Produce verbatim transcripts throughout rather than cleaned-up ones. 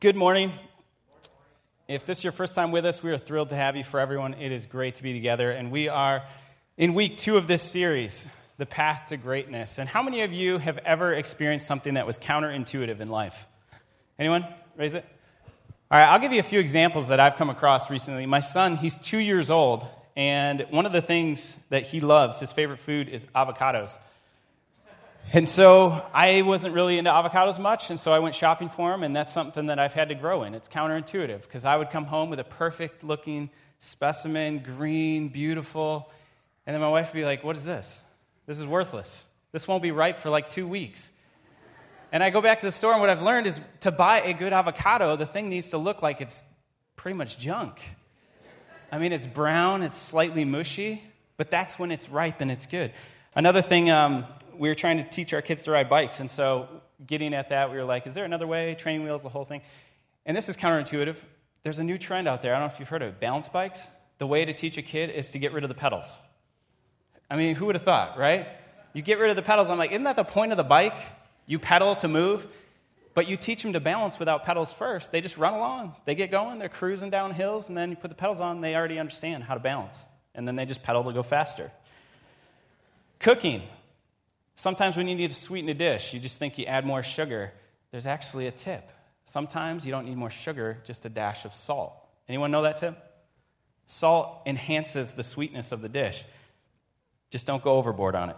Good morning. If this is your first time with us, we are thrilled to have you. For everyone, it is great to be together. And we are in week two of this series, The Path to Greatness. And how many of you have ever experienced something that was counterintuitive in life? Anyone? Raise it. All right, I'll give you a few examples that I've come across recently. My son, he's two years old, and one of the things that he loves, his favorite food, is avocados. And so I wasn't really into avocados much, and so I went shopping for them, and that's something that I've had to grow in. It's counterintuitive, because I would come home with a perfect-looking specimen, green, beautiful, and then my wife would be like, what is this? This is worthless. This won't be ripe for like two weeks. And I go back to the store, and what I've learned is to buy a good avocado, the thing needs to look like it's pretty much junk. I mean, it's brown, it's slightly mushy, but that's when it's ripe and it's good. Another thing, um, we were trying to teach our kids to ride bikes, and so getting at that, we were like, is there another way? Training wheels, the whole thing. And this is counterintuitive. There's a new trend out there. I don't know if you've heard of it, balance bikes. The way to teach a kid is to get rid of the pedals. I mean, who would have thought, right? You get rid of the pedals. I'm like, isn't that the point of the bike? You pedal to move, but you teach them to balance without pedals first. They just run along. They get going. They're cruising down hills, and then you put the pedals on, they already understand how to balance. And then they just pedal to go faster. Cooking. Sometimes when you need to sweeten a dish, you just think you add more sugar. There's actually a tip. Sometimes you don't need more sugar, just a dash of salt. Anyone know that tip? Salt enhances the sweetness of the dish. Just don't go overboard on it.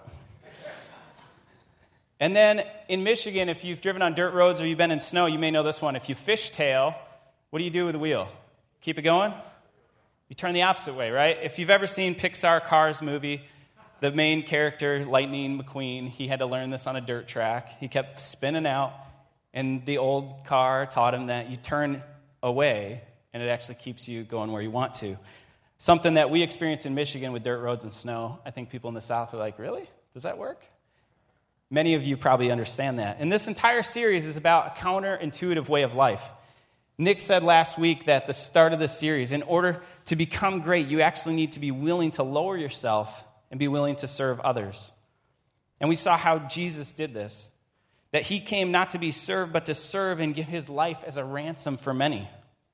And then in Michigan, if you've driven on dirt roads or you've been in snow, you may know this one. If you fishtail, what do you do with the wheel? Keep it going? You turn the opposite way, right? If you've ever seen Pixar Cars movie, the main character, Lightning McQueen, he had to learn this on a dirt track. He kept spinning out, and the old car taught him that you turn away, and it actually keeps you going where you want to. Something that we experience in Michigan with dirt roads and snow. I think people in the South are like, really? Does that work? Many of you probably understand that. And this entire series is about a counterintuitive way of life. Nick said last week that the start of this series, in order to become great, you actually need to be willing to lower yourself and be willing to serve others. And we saw how Jesus did this, that he came not to be served, but to serve and give his life as a ransom for many.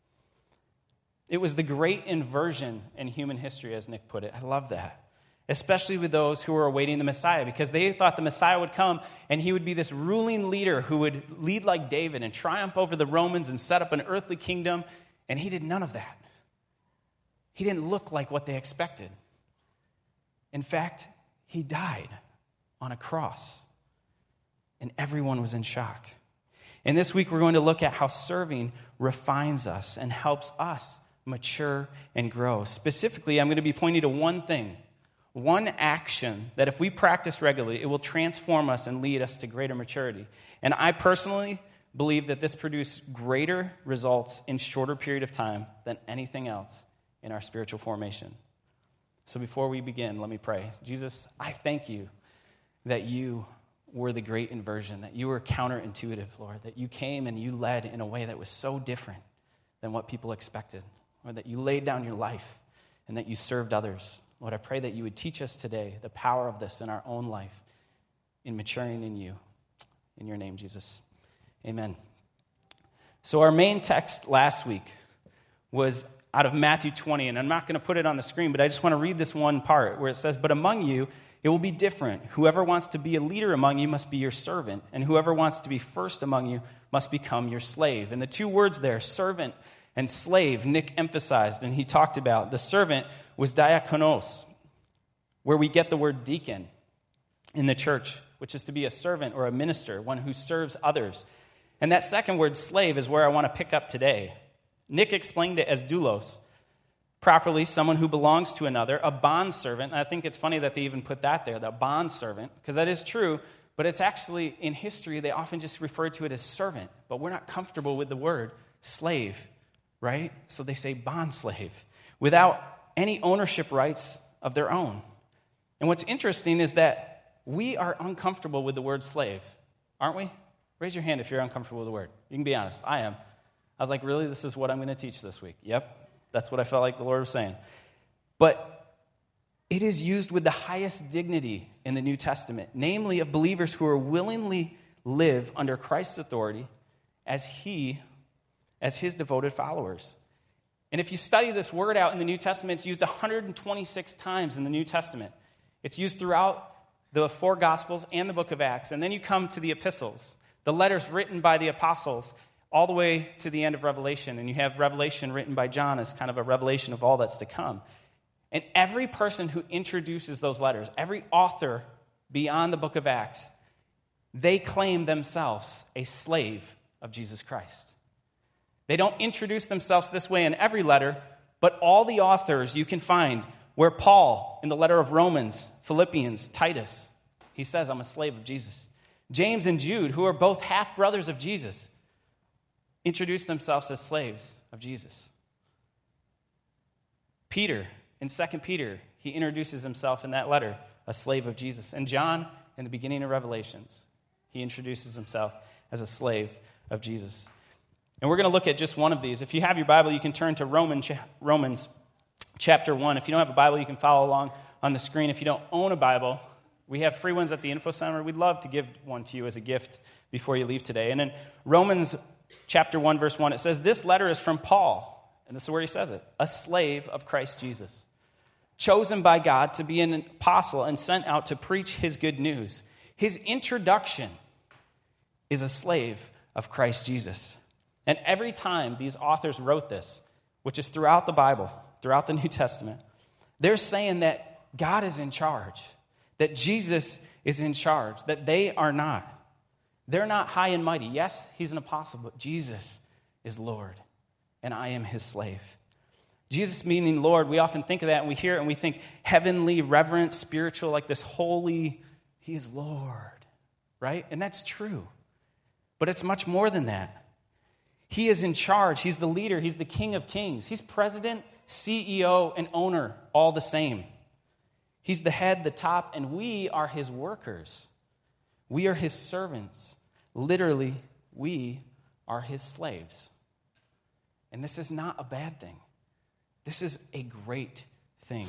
It was the great inversion in human history, as Nick put it. I love that. Especially with those who were awaiting the Messiah, because they thought the Messiah would come and he would be this ruling leader who would lead like David and triumph over the Romans and set up an earthly kingdom, and he did none of that. He didn't look like what they expected. In fact, he died on a cross, and everyone was in shock. And this week, we're going to look at how serving refines us and helps us mature and grow. Specifically, I'm going to be pointing to one thing, one action that if we practice regularly, it will transform us and lead us to greater maturity. And I personally believe that this produces greater results in shorter period of time than anything else in our spiritual formation. So before we begin, let me pray. Jesus, I thank you that you were the great inversion, that you were counterintuitive, Lord, that you came and you led in a way that was so different than what people expected, or that you laid down your life and that you served others. Lord, I pray that you would teach us today the power of this in our own life, in maturing in you. In your name, Jesus. Amen. So our main text last week was out of Matthew twenty, and I'm not going to put it on the screen, but I just want to read this one part where it says, "But among you it will be different. Whoever wants to be a leader among you must be your servant, and whoever wants to be first among you must become your slave." And the two words there, servant and slave, Nick emphasized, and he talked about. The servant was diakonos, where we get the word deacon in the church, which is to be a servant or a minister, one who serves others. And that second word, slave, is where I want to pick up today. Nick explained it as doulos, properly someone who belongs to another, a bondservant. I think it's funny that they even put that there, the bondservant, because that is true, but it's actually, in history, they often just refer to it as servant, but we're not comfortable with the word slave, right? So they say bondslave, without any ownership rights of their own. And what's interesting is that we are uncomfortable with the word slave, aren't we? Raise your hand if you're uncomfortable with the word. You can be honest. I am. I was like, really, this is what I'm going to teach this week? Yep, that's what I felt like the Lord was saying. But it is used with the highest dignity in the New Testament, namely of believers who are willingly live under Christ's authority as he as his devoted followers. And if you study this word out in the New Testament, it's used one hundred twenty-six times in the New Testament. It's used throughout the four Gospels and the book of Acts. And then you come to the epistles, the letters written by the apostles, all the way to the end of Revelation. And you have Revelation written by John as kind of a revelation of all that's to come. And every person who introduces those letters, every author beyond the book of Acts, they claim themselves a slave of Jesus Christ. They don't introduce themselves this way in every letter, but all the authors you can find where Paul, in the letter of Romans, Philippians, Titus, he says, I'm a slave of Jesus. James and Jude, who are both half-brothers of Jesus, introduce themselves as slaves of Jesus. Peter, in Second Peter, he introduces himself in that letter, a slave of Jesus. And John, in the beginning of Revelations, he introduces himself as a slave of Jesus. And we're going to look at just one of these. If you have your Bible, you can turn to Roman, Romans chapter one. If you don't have a Bible, you can follow along on the screen. If you don't own a Bible, we have free ones at the Info Center. We'd love to give one to you as a gift before you leave today. And in Romans chapter one, verse one, it says, this letter is from Paul, and this is where he says it, a slave of Christ Jesus, chosen by God to be an apostle and sent out to preach his good news. His introduction is a slave of Christ Jesus. And every time these authors wrote this, which is throughout the Bible, throughout the New Testament, they're saying that God is in charge, that Jesus is in charge, that they are not. They're not high and mighty. Yes, he's an apostle, but Jesus is Lord, and I am his slave. Jesus meaning Lord, we often think of that and we hear it and we think heavenly, reverent, spiritual, like this holy, he is Lord, right? And that's true. But it's much more than that. He is in charge. He's the leader. He's the King of Kings. He's president, C E O, and owner, all the same. He's the head, the top, and we are his workers. We are his servants. Literally, we are his slaves. And this is not a bad thing. This is a great thing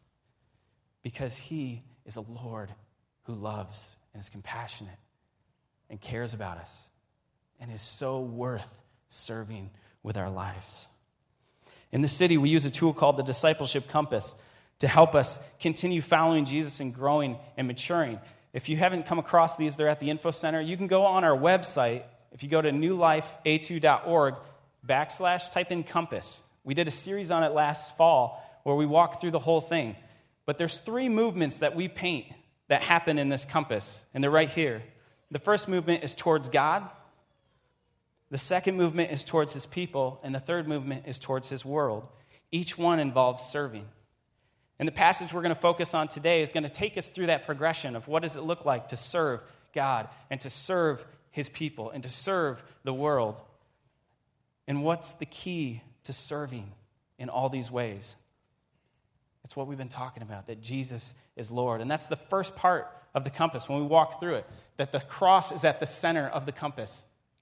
because he is a Lord who loves and is compassionate and cares about us and is so worth serving with our lives. In the city, we use a tool called the Discipleship Compass to help us continue following Jesus and growing and maturing. If you haven't come across these, they're at the Info Center. You can go on our website. If you go to new life a two dot org backslash, type in Compass. We did a series on it last fall where we walked through the whole thing. But there's three movements that we paint that happen in this compass, and they're right here. The first movement is towards God. The second movement is towards his people, and the third movement is towards his world. Each one involves serving. And the passage we're going to focus on today is going to take us through that progression of what does it look like to serve God and to serve his people and to serve the world. And what's the key to serving in all these ways? It's what we've been talking about, that Jesus is Lord. And that's the first part of the compass when we walk through it, that the cross is at the center of the compass,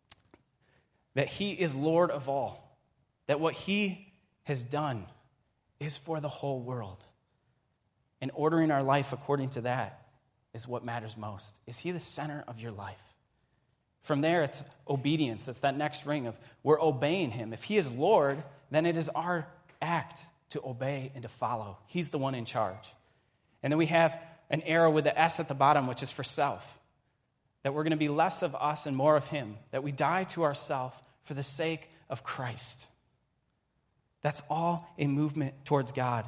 that he is Lord of all, that what he has done is for the whole world. And ordering our life according to that is what matters most. Is he the center of your life? From there, it's obedience. It's that next ring of we're obeying him. If he is Lord, then it is our act to obey and to follow. He's the one in charge. And then we have an arrow with the S at the bottom, which is for self. That we're going to be less of us and more of him. That we die to ourselves for the sake of Christ. That's all a movement towards God.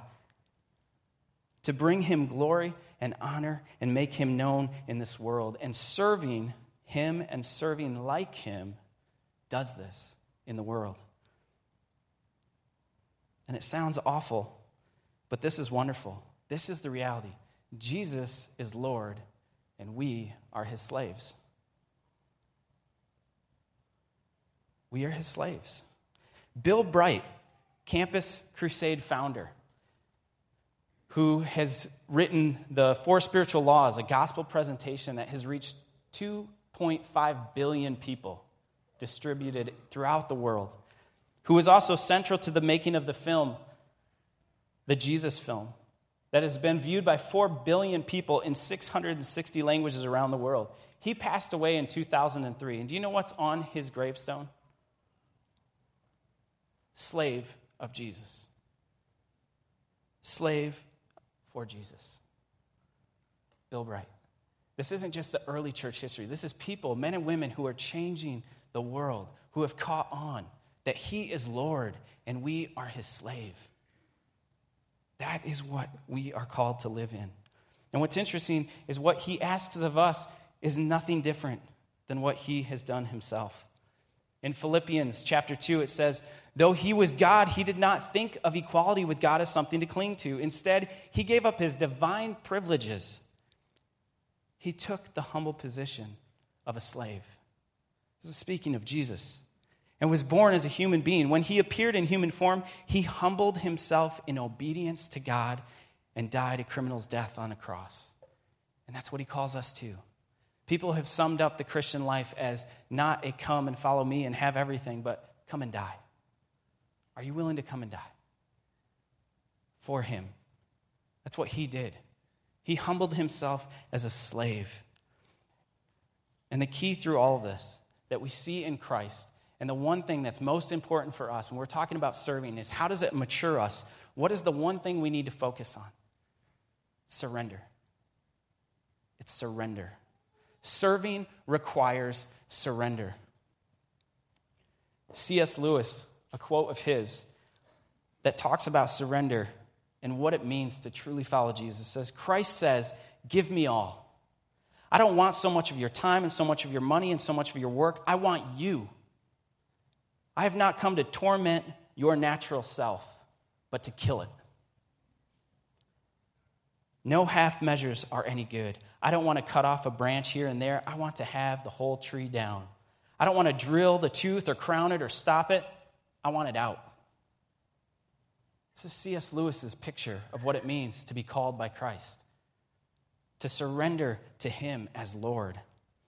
To bring him glory and honor and make him known in this world. And serving him and serving like him does this in the world. And it sounds awful, but this is wonderful. This is the reality. Jesus is Lord, and we are his slaves. We are his slaves. Bill Bright, Campus Crusade founder, who has written the Four Spiritual Laws, a gospel presentation that has reached two point five billion people distributed throughout the world, who was also central to the making of the film, the Jesus film, that has been viewed by four billion people in six hundred sixty languages around the world. He passed away in two thousand three. And do you know what's on his gravestone? slave of Jesus. Slave for Jesus. Bill Bright. This isn't just the early church history. This is people, men and women, who are changing the world, who have caught on that he is Lord and we are his slave. That is what we are called to live in. And what's interesting is what he asks of us is nothing different than what he has done himself. In Philippians chapter two, it says, though he was God, he did not think of equality with God as something to cling to. Instead, he gave up his divine privileges. He took the humble position of a slave. This is speaking of Jesus. And was born as a human being. When he appeared in human form, he humbled himself in obedience to God and died a criminal's death on a cross. And that's what he calls us to. People have summed up the Christian life as not a come and follow me and have everything, but come and die. Are you willing to come and die for him? That's what he did. He humbled himself as a slave. And the key through all of this that we see in Christ, and the one thing that's most important for us when we're talking about serving, is how does it mature us? What is the one thing we need to focus on? Surrender. It's surrender. Serving requires surrender. C S Lewis, a quote of his that talks about surrender and what it means to truly follow Jesus, says, Christ says, give me all. I don't want so much of your time and so much of your money and so much of your work. I want you. I have not come to torment your natural self, but to kill it. No half measures are any good. I don't want to cut off a branch here and there. I want to have the whole tree down. I don't want to drill the tooth or crown it or stop it. I want it out. This is C S Lewis's picture of what it means to be called by Christ, to surrender to him as Lord.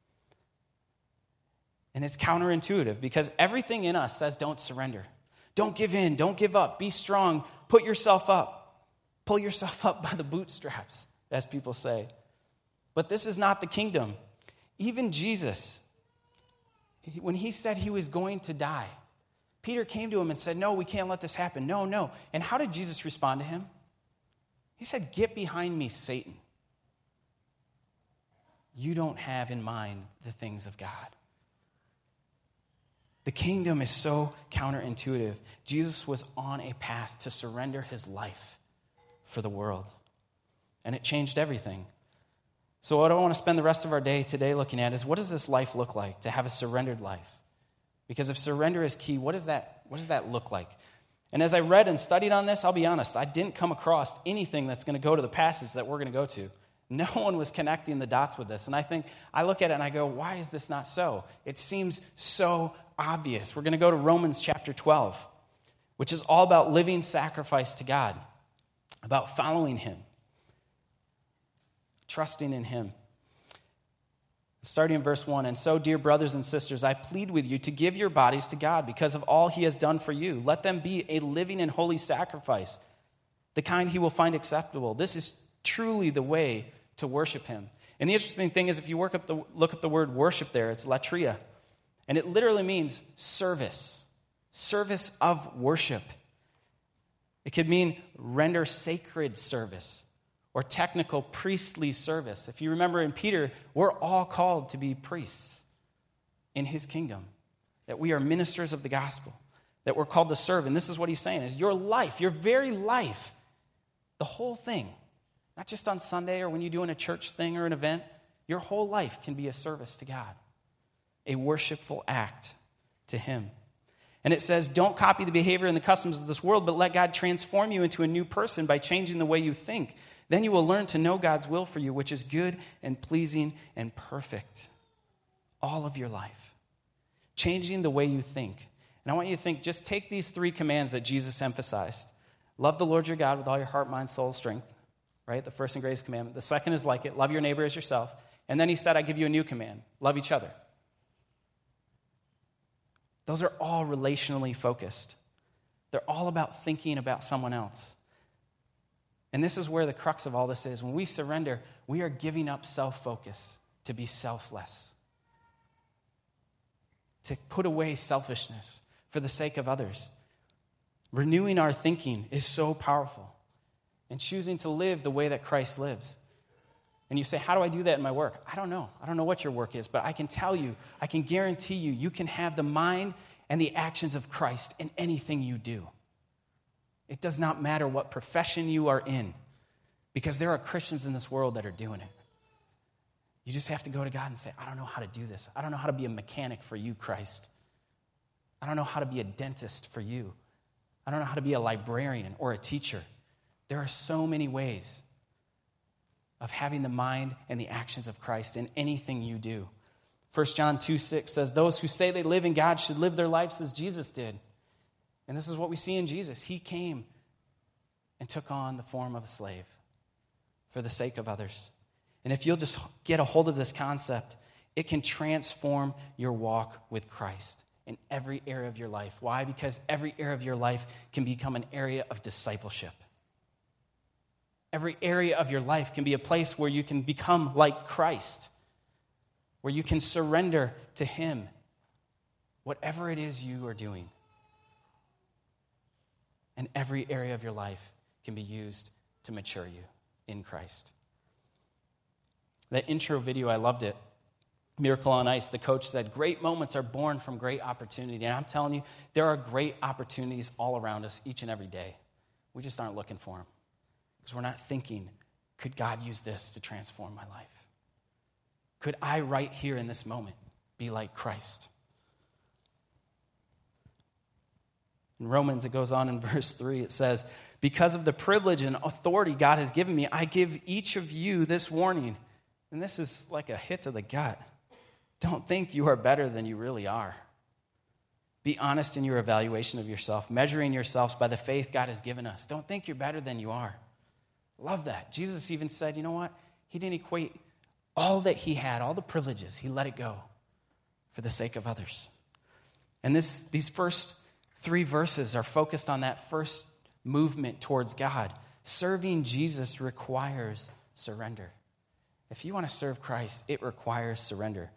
And it's counterintuitive because everything in us says don't surrender. Don't give in. Don't give up. Be strong. Put yourself up. Pull yourself up by the bootstraps, as people say. But this is not the kingdom. Even Jesus, when he said he was going to die, Peter came to him and said, no, we can't let this happen. No, no. And how did Jesus respond to him? He said, get behind me, Satan. You don't have in mind the things of God. The kingdom is so counterintuitive. Jesus was on a path to surrender his life for the world. And it changed everything. So what I want to spend the rest of our day today looking at is, what does this life look like, to have a surrendered life? Because if surrender is key, what does that, what does that look like? And as I read and studied on this, I'll be honest, I didn't come across anything that's going to go to the passage that we're going to go to. No one was connecting the dots with this. And I think, I look at it and I go, why is this not so? It seems so obvious. We're going to go to Romans chapter twelve, which is all about living sacrifice to God, about following him, trusting in him. Starting in verse one, and so, dear brothers and sisters, I plead with you to give your bodies to God because of all he has done for you. Let them be a living and holy sacrifice, the kind he will find acceptable. This is truly the way to worship him. And the interesting thing is, if you work up the, look up the word worship there, it's latria. And it literally means service, service of worship. It could mean render sacred service or technical priestly service. If you remember in Peter, we're all called to be priests in his kingdom, that we are ministers of the gospel, that we're called to serve. And this is what he's saying, is your life, your very life, the whole thing, not just on Sunday or when you're doing a church thing or an event, your whole life can be a service to God, a worshipful act to him. And it says, don't copy the behavior and the customs of this world, but let God transform you into a new person by changing the way you think. Then you will learn to know God's will for you, which is good and pleasing and perfect. All of your life. Changing the way you think. And I want you to think, just take these three commands that Jesus emphasized. Love the Lord your God with all your heart, mind, soul, strength. Right? The first and greatest commandment. The second is like it. Love your neighbor as yourself. And then he said, I give you a new command. Love each other. Those are all relationally focused. They're all about thinking about someone else. And this is where the crux of all this is. When we surrender, we are giving up self-focus to be selfless, to put away selfishness for the sake of others. Renewing our thinking is so powerful. And choosing to live the way that Christ lives. And you say, how do I do that in my work? I don't know. I don't know what your work is, but I can tell you, I can guarantee you, you can have the mind and the actions of Christ in anything you do. It does not matter what profession you are in, because there are Christians in this world that are doing it. You just have to go to God and say, I don't know how to do this. I don't know how to be a mechanic for you, Christ. I don't know how to be a dentist for you. I don't know how to be a librarian or a teacher. There are so many ways of having the mind and the actions of Christ in anything you do. First John two six says, those who say they live in God should live their lives as Jesus did. And this is what we see in Jesus. He came and took on the form of a slave for the sake of others. And if you'll just get a hold of this concept, it can transform your walk with Christ in every area of your life. Why? Because every area of your life can become an area of discipleship. Every area of your life can be a place where you can become like Christ, where you can surrender to Him, whatever it is you are doing. And every area of your life can be used to mature you in Christ. That intro video, I loved it. Miracle on Ice, the coach said, great moments are born from great opportunity. And I'm telling you, there are great opportunities all around us each and every day. We just aren't looking for them. Because we're not thinking, could God use this to transform my life? Could I right here in this moment be like Christ? In Romans, it goes on in verse three, it says, because of the privilege and authority God has given me, I give each of you this warning. And this is like a hit to the gut. Don't think you are better than you really are. Be honest in your evaluation of yourself, measuring yourselves by the faith God has given us. Don't think you're better than you are. Love that. Jesus even said, you know what? He didn't equate all that he had, all the privileges. He let it go for the sake of others. And this, these first three verses are focused on that first movement towards God. Serving Jesus requires surrender. If you want to serve Christ, it requires surrender.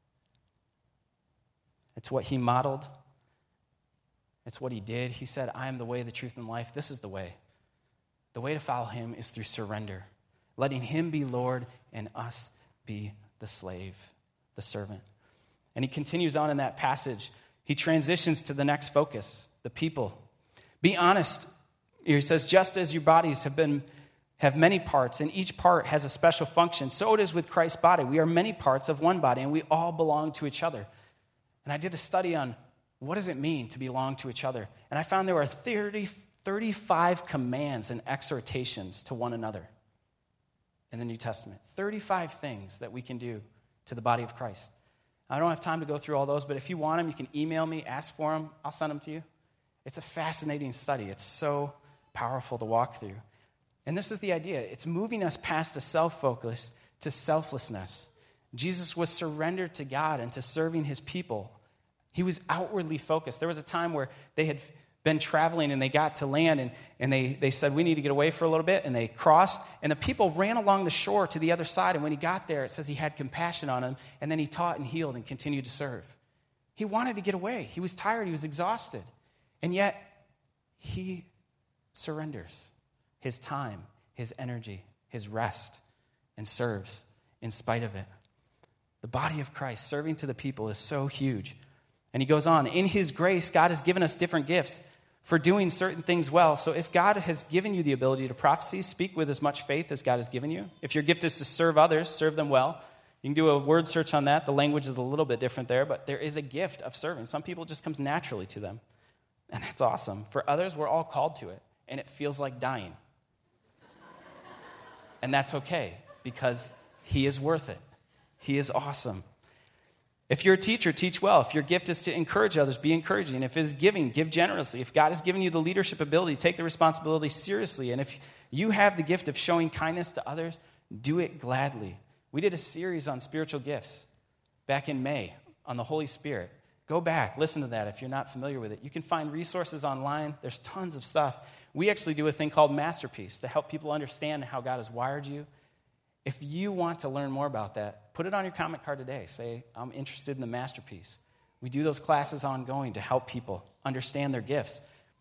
It's what he modeled. It's what he did. He said, I am the way, the truth, and life. This is the way. The way to follow him is through surrender, letting him be Lord and us be the slave, the servant. And he continues on in that passage. He transitions to the next focus, the people. Be honest. He says, just as your bodies have been have many parts, and each part has a special function, so it is with Christ's body. We are many parts of one body, and we all belong to each other. And I did a study on what does it mean to belong to each other. And I found there are thirty, thirty-five commands and exhortations to one another in the New Testament. thirty-five things that we can do to the body of Christ. I don't have time to go through all those, but if you want them, you can email me, ask for them. I'll send them to you. It's a fascinating study. It's so powerful to walk through. And this is the idea. It's moving us past a self-focus to selflessness. Jesus was surrendered to God and to serving his people. He was outwardly focused. There was a time where they had been traveling and they got to land and, and they, they said, we need to get away for a little bit. And they crossed and the people ran along the shore to the other side. And when he got there, it says he had compassion on them. And then he taught and healed and continued to serve. He wanted to get away. He was tired. He was exhausted. And yet he surrenders his time, his energy, his rest, and serves in spite of it. The body of Christ, serving to the people, is so huge. And he goes on, in his grace, God has given us different gifts for doing certain things well. So if God has given you the ability to prophesy, speak with as much faith as God has given you. If your gift is to serve others, serve them well. You can do a word search on that. The language is a little bit different there, but there is a gift of serving. Some people it just comes naturally to them. And that's awesome. For others, we're all called to it. And it feels like dying. And that's okay, because he is worth it. He is awesome. If you're a teacher, teach well. If your gift is to encourage others, be encouraging. If it's giving, give generously. If God has given you the leadership ability, take the responsibility seriously. And if you have the gift of showing kindness to others, do it gladly. We did a series on spiritual gifts back in May on the Holy Spirit. Go back, listen to that if you're not familiar with it. You can find resources online. There's tons of stuff. We actually do a thing called Masterpiece to help people understand how God has wired you. If you want to learn more about that, put it on your comment card today. Say, I'm interested in the Masterpiece. We do those classes ongoing to help people understand their gifts.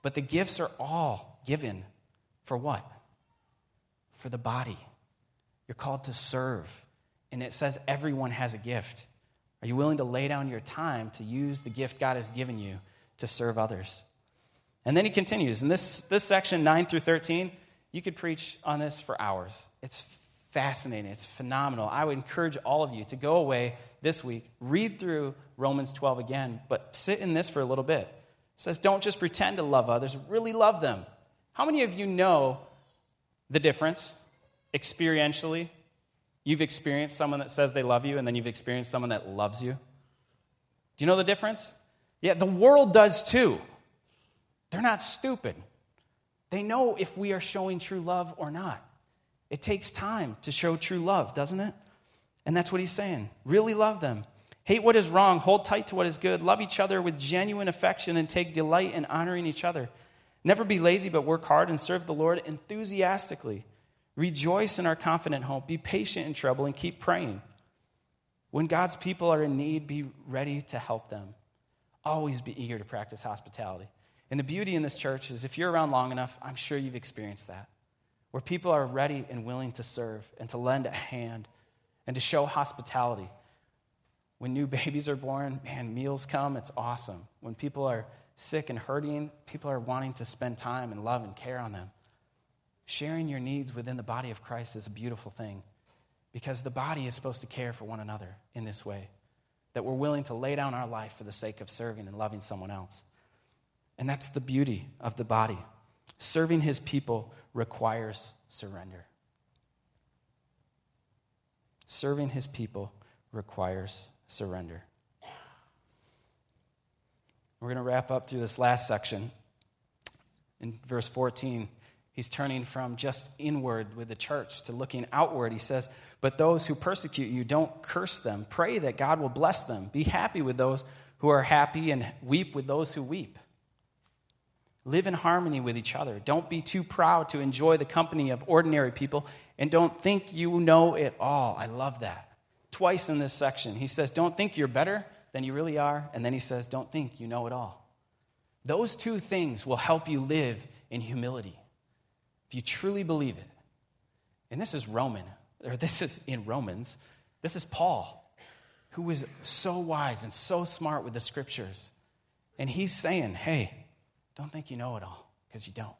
But the gifts are all given for what? For the body. You're called to serve. And it says everyone has a gift. Are you willing to lay down your time to use the gift God has given you to serve others? And then he continues. In this, this section, nine through thirteen, you could preach on this for hours. It's fascinating. It's phenomenal. I would encourage all of you to go away this week, read through Romans twelve again, but sit in this for a little bit. It says, don't just pretend to love others, really love them. How many of you know the difference experientially? You've experienced someone that says they love you, and then you've experienced someone that loves you. Do you know the difference? Yeah, the world does too. They're not stupid. They know if we are showing true love or not. It takes time to show true love, doesn't it? And that's what he's saying. Really love them. Hate what is wrong. Hold tight to what is good. Love each other with genuine affection and take delight in honoring each other. Never be lazy, but work hard and serve the Lord enthusiastically. Rejoice in our confident hope. Be patient in trouble and keep praying. When God's people are in need, be ready to help them. Always be eager to practice hospitality. And the beauty in this church is if you're around long enough, I'm sure you've experienced that, where people are ready and willing to serve and to lend a hand and to show hospitality. When new babies are born, man, meals come, it's awesome. When people are sick and hurting, people are wanting to spend time and love and care on them. Sharing your needs within the body of Christ is a beautiful thing because the body is supposed to care for one another in this way, that we're willing to lay down our life for the sake of serving and loving someone else. And that's the beauty of the body. Serving his people requires surrender. Serving his people requires surrender. We're going to wrap up through this last section. In verse fourteen, he's turning from just inward with the church to looking outward. He says, but those who persecute you, don't curse them. Pray that God will bless them. Be happy with those who are happy and weep with those who weep. Live in harmony with each other. Don't be too proud to enjoy the company of ordinary people, and don't think you know it all. I love that. Twice in this section, he says, don't think you're better than you really are, and then he says, don't think you know it all. Those two things will help you live in humility if you truly believe it. And this is Roman, or this is in Romans. This is Paul, who was so wise and so smart with the scriptures. And he's saying, hey, don't think you know it all, because you don't.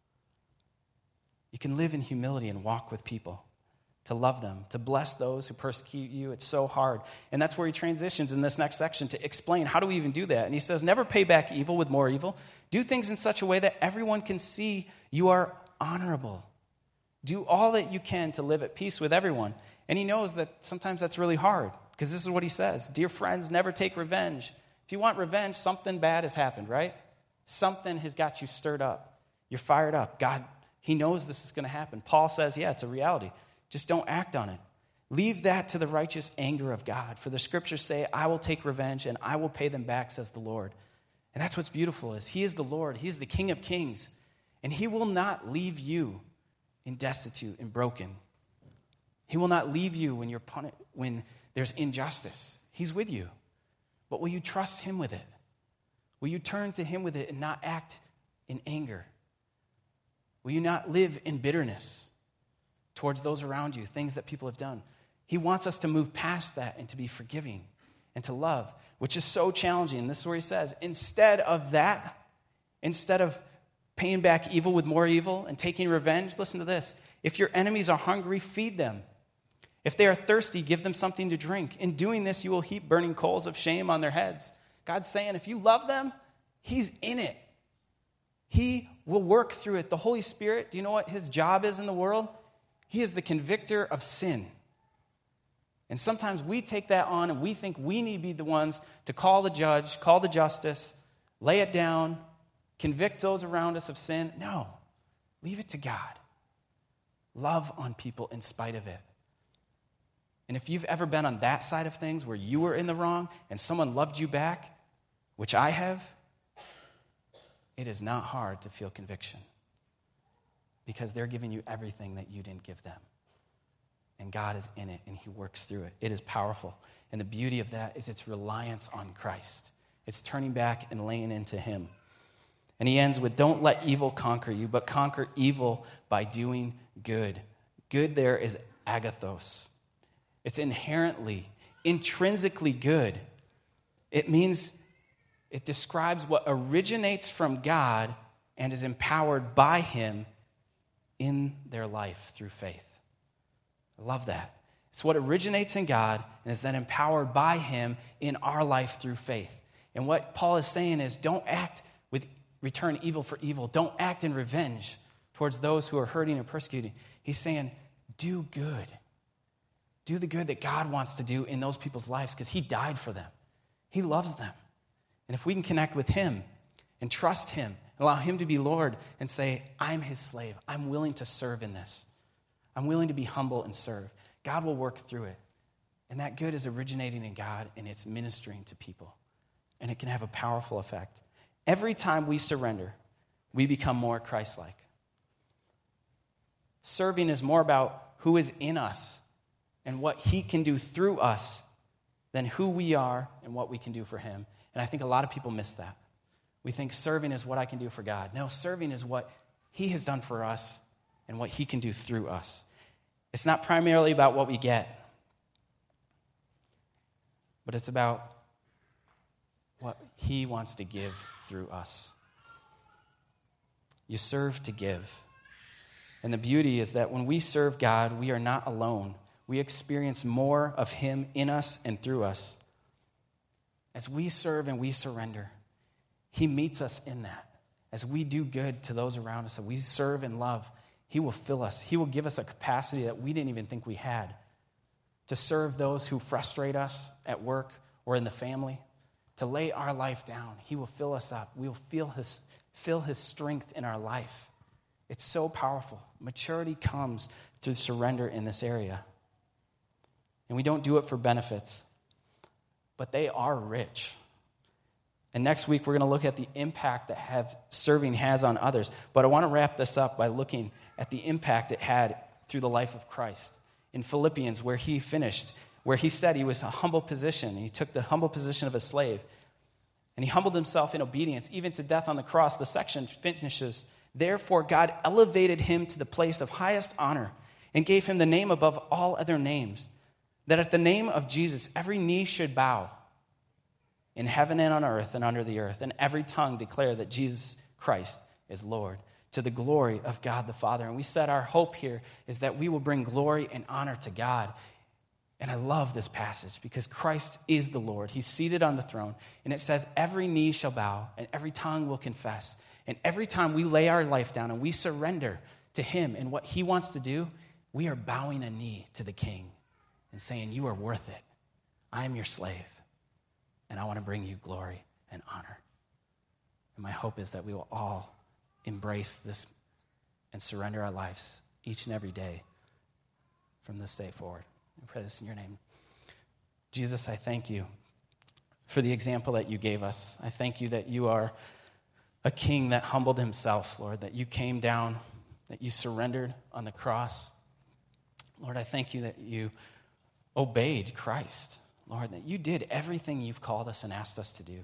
You can live in humility and walk with people, to love them, to bless those who persecute you. It's so hard. And that's where he transitions in this next section to explain how do we even do that. And he says, never pay back evil with more evil. Do things in such a way that everyone can see you are honorable. Do all that you can to live at peace with everyone. And he knows that sometimes that's really hard, because this is what he says. Dear friends, never take revenge. If you want revenge, something bad has happened, right? Something has got you stirred up. You're fired up. God, he knows this is going to happen. Paul says, yeah, it's a reality. Just don't act on it. Leave that to the righteous anger of God. For the scriptures say, I will take revenge and I will pay them back, says the Lord. And that's what's beautiful is he is the Lord. He is the King of kings. And he will not leave you in destitute and broken. He will not leave you when you're puni- when there's injustice. He's with you. But will you trust him with it? Will you turn to him with it and not act in anger? Will you not live in bitterness towards those around you, things that people have done? He wants us to move past that and to be forgiving and to love, which is so challenging. And this is where he says, instead of that, instead of paying back evil with more evil and taking revenge, listen to this. If your enemies are hungry, feed them. If they are thirsty, give them something to drink. In doing this, you will heap burning coals of shame on their heads. God's saying, if you love them, he's in it. He will work through it. The Holy Spirit, do you know what his job is in the world? He is the convictor of sin. And sometimes we take that on and we think we need to be the ones to call the judge, call the justice, lay it down, convict those around us of sin. No, leave it to God. Love on people in spite of it. And if you've ever been on that side of things where you were in the wrong and someone loved you back, which I have, it is not hard to feel conviction because they're giving you everything that you didn't give them. And God is in it, and he works through it. It is powerful. And the beauty of that is its reliance on Christ. It's turning back and laying into him. And he ends with, don't let evil conquer you, but conquer evil by doing good. Good there is agathos. It's inherently, intrinsically good. It means, it describes what originates from God and is empowered by him in their life through faith. I love that. It's what originates in God and is then empowered by him in our life through faith. And what Paul is saying is, don't act with return evil for evil. Don't act in revenge towards those who are hurting and persecuting. He's saying, do good. Do the good that God wants to do in those people's lives because he died for them. He loves them. And if we can connect with him and trust him, allow him to be Lord and say, I'm his slave. I'm willing to serve in this. I'm willing to be humble and serve. God will work through it. And that good is originating in God and it's ministering to people. And it can have a powerful effect. Every time we surrender, we become more Christ-like. Serving is more about who is in us and what he can do through us than who we are and what we can do for him. And I think a lot of people miss that. We think serving is what I can do for God. No, serving is what he has done for us and what he can do through us. It's not primarily about what we get, but it's about what he wants to give through us. You serve to give. And the beauty is that when we serve God, we are not alone. We experience more of him in us and through us. As we serve and we surrender, he meets us in that. As we do good to those around us, and we serve and love, he will fill us. He will give us a capacity that we didn't even think we had to serve those who frustrate us at work or in the family, to lay our life down. He will fill us up. We will feel his, feel his strength in our life. It's so powerful. Maturity comes through surrender in this area. And we don't do it for benefits, but they are rich. And next week, we're going to look at the impact that have, serving has on others. But I want to wrap this up by looking at the impact it had through the life of Christ. In Philippians, where he finished, where he said he was a humble position. He took the humble position of a slave. And he humbled himself in obedience, even to death on the cross. The section finishes, therefore God elevated him to the place of highest honor and gave him the name above all other names, that at the name of Jesus every knee should bow, in heaven and on earth and under the earth, and every tongue declare that Jesus Christ is Lord, to the glory of God the Father. And we said our hope here is that we will bring glory and honor to God. And I love this passage because Christ is the Lord. He's seated on the throne. And it says every knee shall bow and every tongue will confess. And every time we lay our life down and we surrender to him and what he wants to do, we are bowing a knee to the King and saying, you are worth it. I am your slave. And I want to bring you glory and honor. And my hope is that we will all embrace this and surrender our lives each and every day from this day forward. I pray this in your name. Jesus, I thank you for the example that you gave us. I thank you that you are a king that humbled himself, Lord, that you came down, that you surrendered on the cross. Lord, I thank you that you obeyed Christ. Lord, that you did everything you've called us and asked us to do.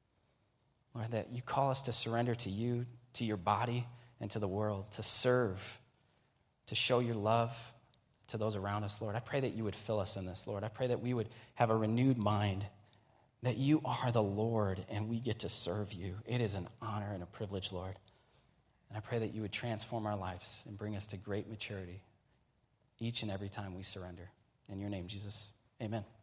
Lord, that you call us to surrender to you, to your body, and to the world, to serve, to show your love to those around us, Lord. I pray that you would fill us in this, Lord. I pray that we would have a renewed mind, that you are the Lord and we get to serve you. It is an honor and a privilege, Lord. And I pray that you would transform our lives and bring us to great maturity each and every time we surrender. In your name, Jesus, amen.